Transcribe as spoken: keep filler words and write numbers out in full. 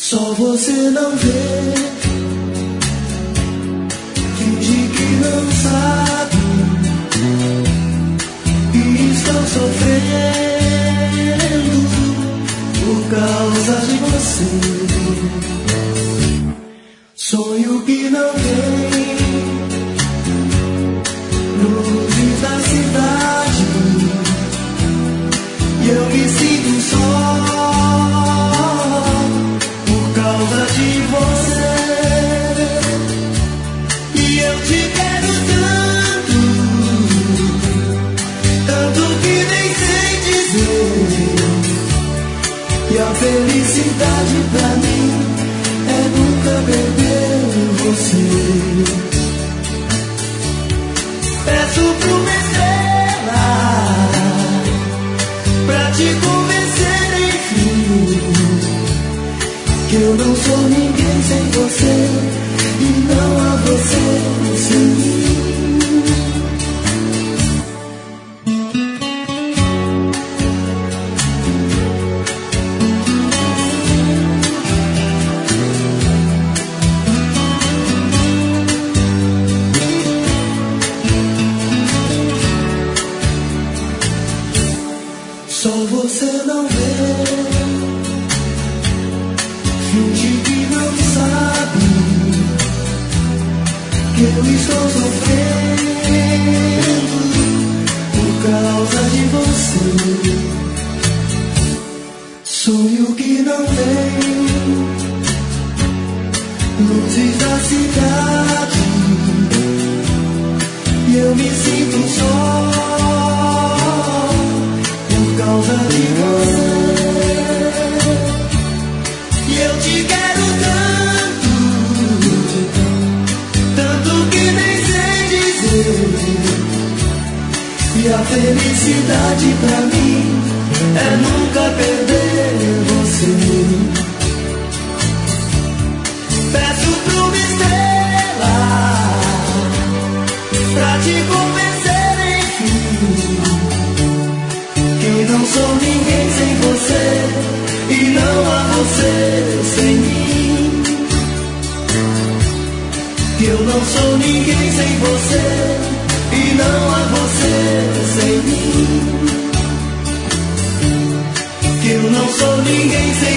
Só você não vê, finge que não sabe, e estou sofrendo por causa de você. Sonho que não vem, luzes da cidade, e eu me sinto só por causa de você. E eu te quero tanto, tanto que nem sei dizer. E a felicidade pra mim é nunca perder você. Peço pra uma estrela pra te convencer, enfim, que eu não sou ninguém sem você, e não há você sem mim. Só você não vê, finge que não sabe, que eu estou sofrendo por causa de você. Sonho que não vem, luzes da cidade, e eu me sinto só por causa de você. E eu te quero tanto, tanto que nem sei dizer. E a felicidade pra mim é nunca perder você. Peço pra uma estrela pra te convencer, enfim, que não sou ninguém sem você, e não há você sem mim. Que eu não sou ninguém sem você, e não há você sem mim. Que eu não sou ninguém sem